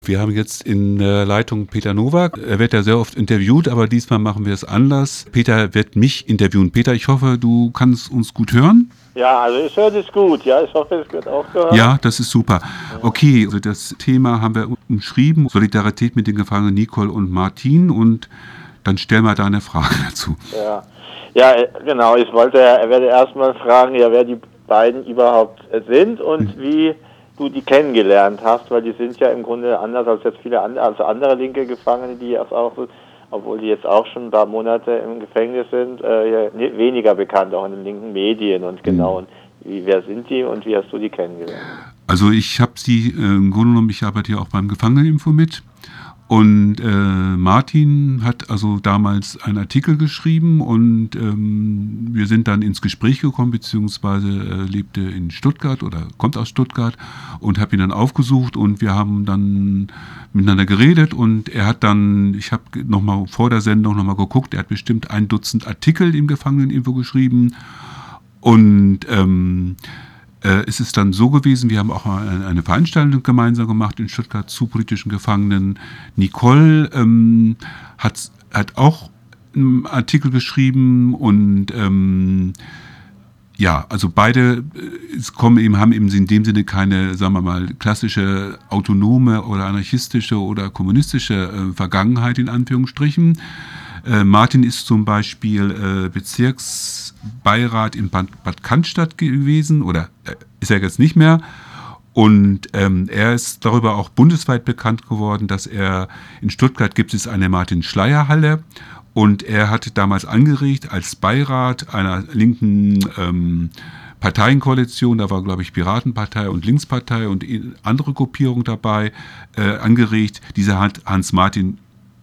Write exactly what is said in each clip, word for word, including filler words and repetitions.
Wir haben jetzt in der Leitung Peter Nowak. Er wird ja sehr oft interviewt, aber diesmal machen wir es anders. Peter wird mich interviewen. Peter, ich hoffe, du kannst uns gut hören. Ja, also ich höre das gut. Ja, ich hoffe, es wird auch gehört. Ja, das ist super. Okay, also das Thema haben wir umschrieben. Solidarität mit den Gefangenen Nicole und Martin. Und dann stell mal deine Frage dazu. Ja, ja, genau. Ich wollte, er werde erstmal fragen, ja, wer die beiden überhaupt sind und mhm. wie du die kennengelernt hast, weil die sind ja im Grunde anders als jetzt viele andere, also andere linke Gefangene, die jetzt auch, obwohl die jetzt auch schon ein paar Monate im Gefängnis sind, äh, weniger bekannt, auch in den linken Medien und genau. Und wie, wer sind die und wie hast du die kennengelernt? Also ich habe sie, äh, im Grunde genommen, ich arbeite ja auch beim Gefangeneninfo mit. Und äh, Martin hat also damals einen Artikel geschrieben und ähm, wir sind dann ins Gespräch gekommen, beziehungsweise äh, lebte in Stuttgart oder kommt aus Stuttgart und habe ihn dann aufgesucht und wir haben dann miteinander geredet und er hat dann, ich habe nochmal vor der Sendung nochmal geguckt, er hat bestimmt ein Dutzend Artikel im Gefangeneninfo geschrieben und ähm, Äh, es ist dann so gewesen, wir haben auch eine, eine Veranstaltung gemeinsam gemacht in Stuttgart zu politischen Gefangenen. Nicole ähm, hat, hat auch einen Artikel geschrieben und ähm, ja, also beide es kommen eben, haben eben in dem Sinne keine, sagen wir mal, klassische autonome oder anarchistische oder kommunistische äh, Vergangenheit in Anführungsstrichen. Äh, Martin ist zum Beispiel äh, Bezirksbeirat in Bad, Bad Cannstatt gewesen, oder äh, ist er jetzt nicht mehr. Und ähm, er ist darüber auch bundesweit bekannt geworden, dass er in Stuttgart gibt es eine Martin-Schleyer-Halle und er hatte damals angeregt als Beirat einer linken ähm, Parteienkoalition, da war glaube ich Piratenpartei und Linkspartei und andere Gruppierung dabei, äh, angeregt, diese Hans-Martin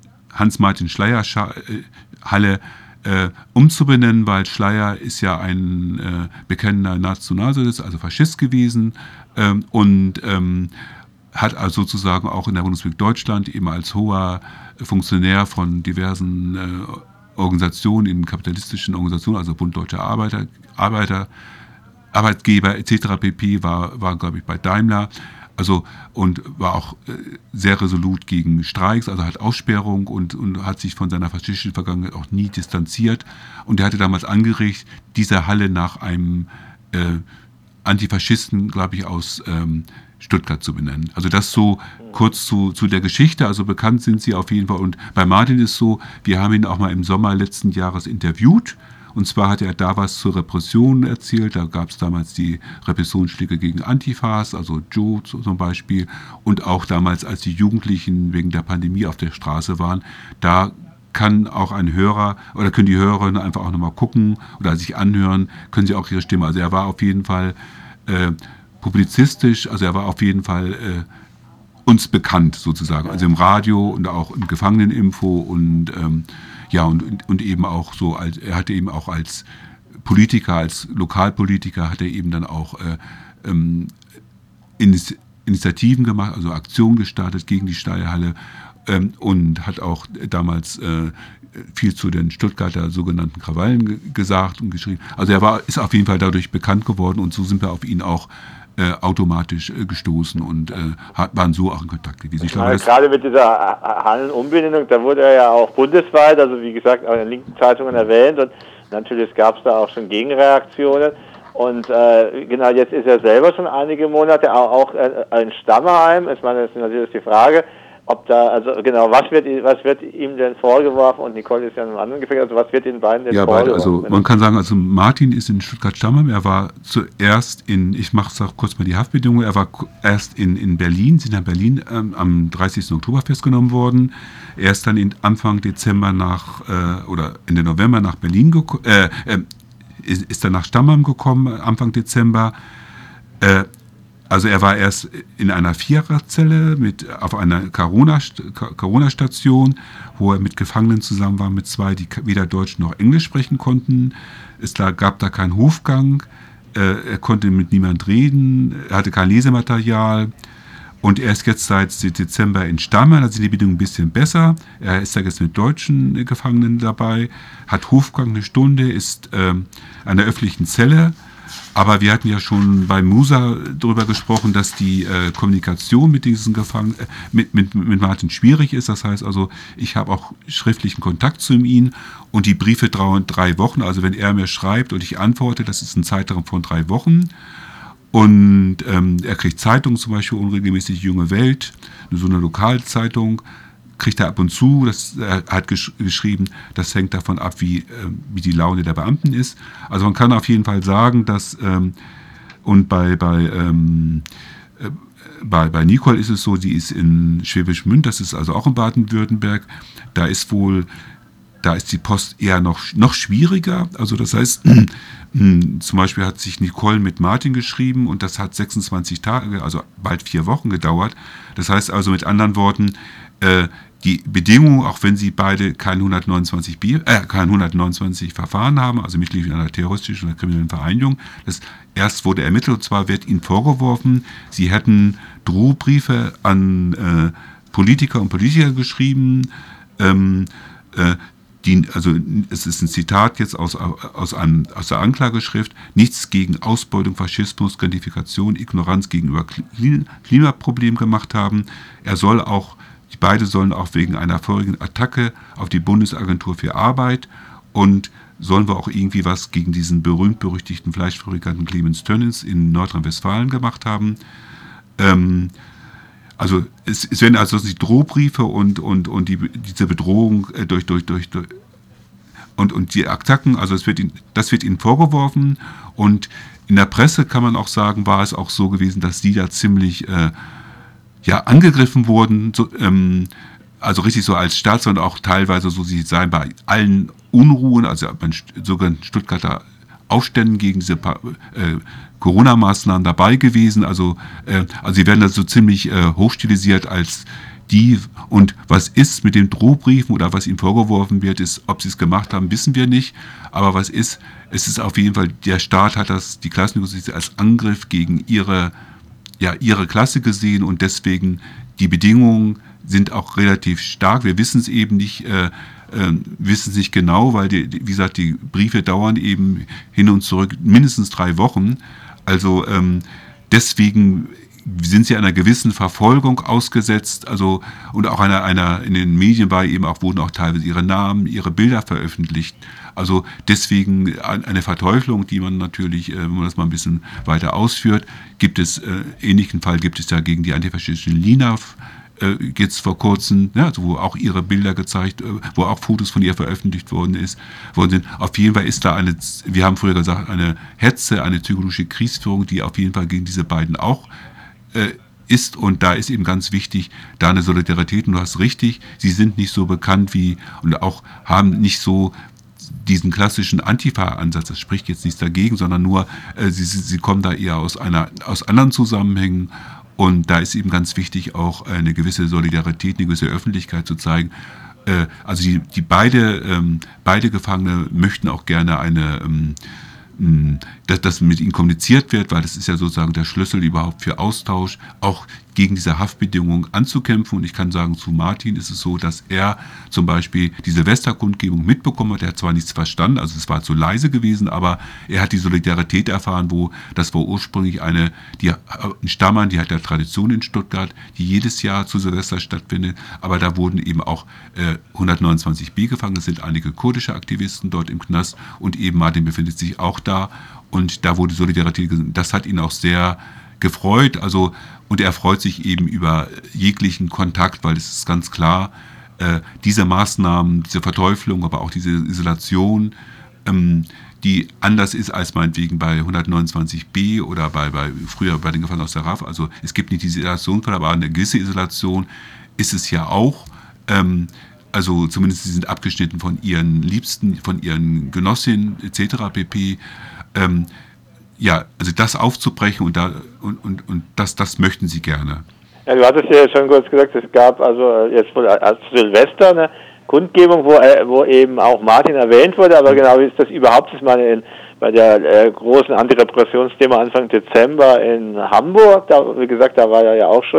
Hans-Martin-Schleyer-Halle äh, umzubenennen, weil Schleyer ist ja ein äh, bekennender Nationalsozialist, also Faschist gewesen ähm, und ähm, hat also sozusagen auch in der Bundesrepublik Deutschland eben als hoher Funktionär von diversen äh, Organisationen, in kapitalistischen Organisationen, also Bund Deutscher Arbeiter, Arbeiter, Arbeitgeber et cetera pp. war, war glaube ich, bei Daimler. Also und war auch äh, sehr resolut gegen Streiks, also hat Aussperrung und, und hat sich von seiner faschistischen Vergangenheit auch nie distanziert. Und er hatte damals angeregt, diese Halle nach einem äh, Antifaschisten, glaube ich, aus ähm, Stuttgart zu benennen. Also das so kurz zu, zu der Geschichte, also bekannt sind sie auf jeden Fall. Und bei Martin ist so, wir haben ihn auch mal im Sommer letzten Jahres interviewt. Und zwar hat er da was zur Repression erzählt. Da gab es damals die Repressionsschläge gegen Antifas, also Joe zum Beispiel. Und auch damals, als die Jugendlichen wegen der Pandemie auf der Straße waren, da kann auch ein Hörer oder können die Hörerinnen einfach auch nochmal gucken oder sich anhören, können sie auch ihre Stimme. Also er war auf jeden Fall äh, publizistisch, also er war auf jeden Fall äh, uns bekannt sozusagen. Also im Radio und auch im Gefangeneninfo und ähm, ja, und, und eben auch so, als, er hatte eben auch als Politiker, als Lokalpolitiker, hat er eben dann auch äh, ähm, Initiativen gemacht, also Aktionen gestartet gegen die Schleierhalle ähm, und hat auch damals äh, viel zu den Stuttgarter sogenannten Krawallen ge- gesagt und geschrieben. Also er war, ist auf jeden Fall dadurch bekannt geworden und so sind wir auf ihn auch Äh, automatisch äh, gestoßen und äh, hat, waren so auch in Kontakt gewesen. Ich glaube, ja, gerade mit dieser Hallenumbenennung, da wurde er ja auch bundesweit, also wie gesagt, auch in den linken Zeitungen erwähnt und natürlich gab es da auch schon Gegenreaktionen und äh, genau, jetzt ist er selber schon einige Monate auch, auch äh, in Stammerheim. Ich meine, das ist natürlich die Frage, ob da, also genau, was wird, was wird ihm denn vorgeworfen und Nicole ist ja in einem anderen Gefängnis, also was wird den beiden denn ja, vorgeworfen? Also man kann sagen, also Martin ist in Stuttgart-Stammheim, er war zuerst in, ich mache es auch kurz mal die Haftbedingungen, er war erst in, in Berlin, sind in Berlin ähm, am dreißigsten Oktober festgenommen worden, er ist dann in Anfang Dezember nach, äh, oder Ende November nach Berlin gekommen, äh, äh, ist, ist dann nach Stammheim gekommen, Anfang Dezember, äh, Also er war erst in einer Viererzelle mit, auf einer Corona-Station, wo er mit Gefangenen zusammen war, mit zwei, die weder Deutsch noch Englisch sprechen konnten. Es gab da keinen Hofgang, er konnte mit niemand reden, er hatte kein Lesematerial. Und er ist jetzt seit Dezember in Stammheim, da sind die Bedingungen ein bisschen besser. Er ist da jetzt mit deutschen Gefangenen dabei, hat Hofgang eine Stunde, ist äh, an der öffentlichen Zelle. Aber wir hatten ja schon bei Musa darüber gesprochen, dass die äh, Kommunikation mit diesen Gefangenen, äh, mit, mit, mit Martin schwierig ist. Das heißt also, ich habe auch schriftlichen Kontakt zu ihm und die Briefe dauern drei Wochen. Also wenn er mir schreibt und ich antworte, das ist ein Zeitraum von drei Wochen. Und ähm, er kriegt Zeitungen, zum Beispiel unregelmäßig Junge Welt, so eine Lokalzeitung, kriegt er ab und zu. Das, er hat gesch- geschrieben, das hängt davon ab, wie, äh, wie die Laune der Beamten ist. Also man kann auf jeden Fall sagen, dass, ähm, und bei, bei, ähm, äh, bei, bei Nicole ist es so, die ist in Schwäbisch Gmünd, das ist also auch in Baden-Württemberg, da ist wohl, da ist die Post eher noch, noch schwieriger. Also das heißt, zum Beispiel hat sich Nicole mit Martin geschrieben und das hat sechsundzwanzig Tage, also bald vier Wochen gedauert. Das heißt also mit anderen Worten, äh, die Bedingungen, auch wenn sie beide kein hundertneunundzwanzig B, äh, kein hundertneunundzwanzig Verfahren haben, also Mitglied einer terroristischen oder kriminellen Vereinigung, das erst wurde ermittelt und zwar wird ihnen vorgeworfen, sie hätten Drohbriefe an äh, Politiker und Politiker geschrieben, ähm, äh, die, also es ist ein Zitat jetzt aus, aus, einem, aus der Anklageschrift, nichts gegen Ausbeutung, Faschismus, Gentrifikation, Ignoranz gegenüber Klimaproblemen gemacht haben. Er soll auch, die beide sollen auch wegen einer vorigen Attacke auf die Bundesagentur für Arbeit und sollen wir auch irgendwie was gegen diesen berühmt-berüchtigten Fleischfabrikanten Clemens Tönnies in Nordrhein-Westfalen gemacht haben. Ähm, Also es, es werden also die Drohbriefe und, und, und die, diese Bedrohung äh, durch, durch, durch, durch und, und die Attacken, also es wird ihnen, das wird ihnen vorgeworfen und in der Presse kann man auch sagen, war es auch so gewesen, dass die da ziemlich äh, ja, angegriffen wurden, so, ähm, also richtig so als Staats- und auch teilweise so, sie seien bei allen Unruhen, also bei sogenannten Stuttgarter Aufständen gegen diese äh, Corona-Maßnahmen dabei gewesen. Also, äh, also sie werden da so ziemlich äh, hochstilisiert als die. Und was ist mit den Drohbriefen oder was ihnen vorgeworfen wird, ist, ob sie es gemacht haben, wissen wir nicht. Aber was ist, es ist auf jeden Fall, der Staat hat das, die Klassenjustiz als Angriff gegen ihre, ja, ihre Klasse gesehen und deswegen die Bedingungen sind auch relativ stark. Wir wissen es eben nicht, äh, äh, wissen es nicht genau, weil, die, die, wie gesagt, die Briefe dauern eben hin und zurück mindestens drei Wochen. Also ähm, deswegen sind sie einer gewissen Verfolgung ausgesetzt, also und auch einer, einer in den Medien war eben auch, wurden auch teilweise ihre Namen, ihre Bilder veröffentlicht. Also deswegen eine Verteuflung, die man natürlich, wenn man das mal ein bisschen weiter ausführt, gibt es, äh, ähnlichen Fall gibt es ja gegen die antifaschistischen Linaf, äh, jetzt vor kurzem, ja, also wo auch ihre Bilder gezeigt, äh, wo auch Fotos von ihr veröffentlicht worden ist, worden sind. Auf jeden Fall ist da eine, wir haben früher gesagt, eine Hetze, eine psychologische Kriegsführung, die auf jeden Fall gegen diese beiden auch äh, ist und da ist eben ganz wichtig, da eine Solidarität und du hast richtig, sie sind nicht so bekannt wie und auch haben nicht so diesen klassischen Antifa-Ansatz, das spricht jetzt nichts dagegen, sondern nur, äh, sie, sie kommen da eher aus einer, aus anderen Zusammenhängen und da ist eben ganz wichtig, auch eine gewisse Solidarität, eine gewisse Öffentlichkeit zu zeigen. Äh, also die, die beide, ähm, beide Gefangene möchten auch gerne eine, ähm, dass das mit ihnen kommuniziert wird, weil das ist ja sozusagen der Schlüssel überhaupt für Austausch, auch gegen diese Haftbedingungen anzukämpfen. Und ich kann sagen, zu Martin ist es so, dass er zum Beispiel die Silvesterkundgebung mitbekommen hat. Er hat zwar nichts verstanden, also es war zu leise gewesen, aber er hat die Solidarität erfahren, wo das war ursprünglich eine, die ein Stammern, die hat ja Tradition in Stuttgart, die jedes Jahr zu Silvester stattfindet, aber da wurden eben auch äh, hundertneunundzwanzig B gefangen, es sind einige kurdische Aktivisten dort im Knast und eben Martin befindet sich auch da und da wurde Solidarität, das hat ihn auch sehr gefreut, also und er freut sich eben über jeglichen Kontakt, weil es ist ganz klar, äh, diese Maßnahmen, diese Verteuflung, aber auch diese Isolation, ähm, die anders ist als meinetwegen bei hundertneunundzwanzig B oder bei, bei früher bei den Gefangenen aus der R A F. Also es gibt nicht diese Isolation, aber eine gewisse Isolation ist es ja auch. Ähm, also zumindest sie sind abgeschnitten von ihren Liebsten, von ihren Genossinnen et cetera pp. Ähm, ja, also das aufzubrechen und da und, und, und das, das möchten sie gerne. Ja, du hattest ja schon kurz gesagt, es gab also jetzt als Silvester eine Kundgebung, wo, wo eben auch Martin erwähnt wurde, aber genau wie ist das überhaupt, ist meine in, bei der äh, großen Antirepressionsdemo Anfang Dezember in Hamburg, da, wie gesagt, da war er ja auch schon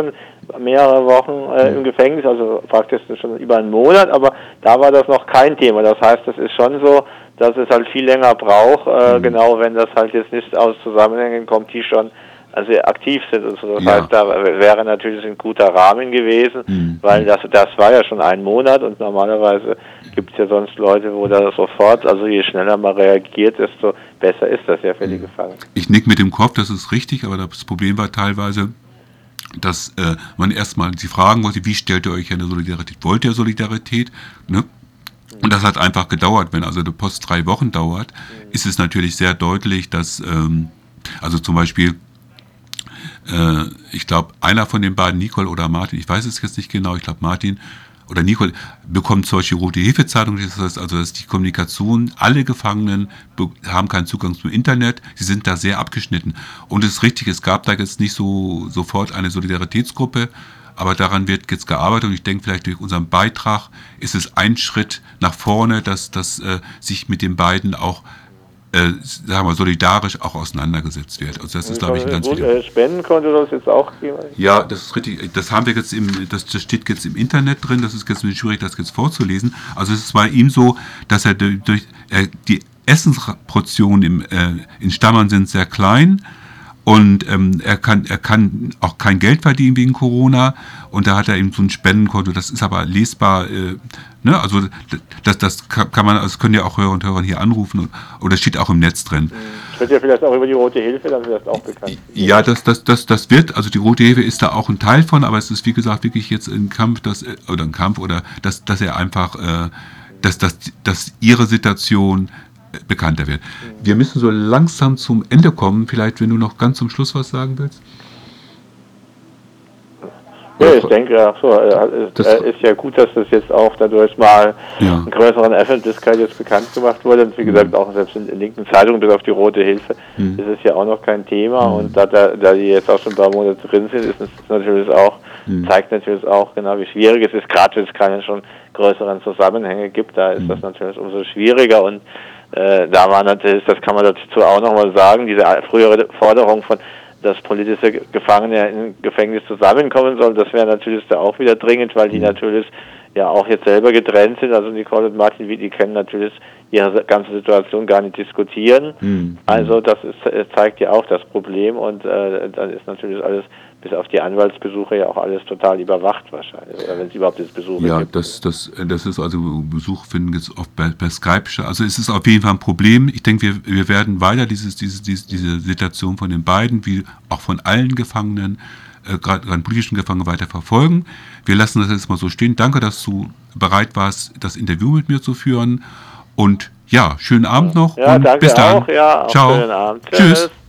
mehrere Wochen äh, im Gefängnis, also praktisch schon über einen Monat, aber da war das noch kein Thema. Das heißt, es ist schon so, dass es halt viel länger braucht, äh, mhm. genau wenn das halt jetzt nicht aus Zusammenhängen kommt, die schon also aktiv sind. Also das ja. heißt, da wäre natürlich ein guter Rahmen gewesen, mhm. weil das das war ja schon ein Monat und normalerweise gibt es ja sonst Leute, wo da sofort, also je schneller man reagiert, desto besser ist das ja für mhm. die Gefangenen. Ich nick mit dem Kopf, das ist richtig, aber das Problem war teilweise, dass äh, man erstmal sie fragen wollte, wie stellt ihr euch eine Solidarität? Wollt ihr Solidarität? Ne? Und das hat einfach gedauert. Wenn also der Post drei Wochen dauert, mhm. ist es natürlich sehr deutlich, dass, ähm, also zum Beispiel, äh, ich glaube, einer von den beiden, Nicole oder Martin, ich weiß es jetzt nicht genau, ich glaube Martin oder Nicole, bekommt solche rote Hilfezahlung. Das heißt also, dass die Kommunikation, alle Gefangenen be- haben keinen Zugang zum Internet, sie sind da sehr abgeschnitten. Und es ist richtig, es gab da jetzt nicht so sofort eine Solidaritätsgruppe, aber daran wird jetzt gearbeitet und ich denke, vielleicht durch unseren Beitrag ist es ein Schritt nach vorne, dass das äh, sich mit den beiden auch äh, sagen wir, solidarisch auch auseinandergesetzt wird. Also das ist, glaube ich, ein ganz wichtiger. Spendenkonto soll es jetzt auch geben? Ja, das ist richtig. Das haben wir jetzt im, das, das steht jetzt im Internet drin. Das ist jetzt ein bisschen schwierig, das jetzt vorzulesen. Also es ist bei ihm so, dass er durch, durch äh, die Essensportionen im, äh, in Stammern sind sehr klein. Und ähm, er kann er kann auch kein Geld verdienen wegen Corona und da hat er eben so ein Spendenkonto, das ist aber lesbar, äh, ne? Also das, das kann man, also das können ja auch Hörer und Hörer hier anrufen und, oder steht auch im Netz drin. Das wird ja vielleicht auch über die Rote Hilfe, dann wird das auch bekannt. Ja, das, das, das, das wird, also die Rote Hilfe ist da auch ein Teil von, aber es ist wie gesagt wirklich jetzt ein Kampf, dass, oder ein Kampf oder dass, dass er einfach, äh, dass, dass, dass ihre Situation bekannter wird. Wir müssen so langsam zum Ende kommen. Vielleicht, wenn du noch ganz zum Schluss was sagen willst? Ja, ich denke, ach so, es das ist ja gut, dass das jetzt auch dadurch mal ja. in größeren Öffentlichkeit jetzt bekannt gemacht wurde. Und wie gesagt, auch selbst in linken Zeitungen, bis auf die Rote Hilfe, mhm. ist es ja auch noch kein Thema. Mhm. Und da, da, da die jetzt auch schon ein paar Monate drin sind, ist es natürlich auch, mhm. zeigt natürlich auch genau, wie schwierig es ist, gerade wenn es keine schon größeren Zusammenhänge gibt, da ist mhm. das natürlich umso schwieriger. Und Äh, da war natürlich, das kann man dazu auch nochmal sagen, diese frühere Forderung von, dass politische Gefangene im Gefängnis zusammenkommen sollen, das wäre natürlich da auch wieder dringend, weil die mhm. natürlich ja auch jetzt selber getrennt sind, also Nicole und Martin, wie die können natürlich ihre ganze Situation gar nicht diskutieren. Mhm. Also das ist, zeigt ja auch das Problem und äh, dann ist natürlich alles bis auf die Anwaltsbesuche ja auch alles total überwacht wahrscheinlich, oder wenn es überhaupt jetzt Besuche ja, gibt. Ja, das, das, das ist also, Besuch finden jetzt oft bei, bei Skype, also es ist auf jeden Fall ein Problem. Ich denke, wir, wir werden weiter dieses, dieses, diese, diese Situation von den beiden, wie auch von allen Gefangenen, äh, gerade politischen Gefangenen weiter verfolgen. Wir lassen das jetzt mal so stehen. Danke, dass du bereit warst, das Interview mit mir zu führen und ja, schönen Abend noch ja, und danke bis dann. Auch, ja, auch Ciao. schönen Abend. Tschüss.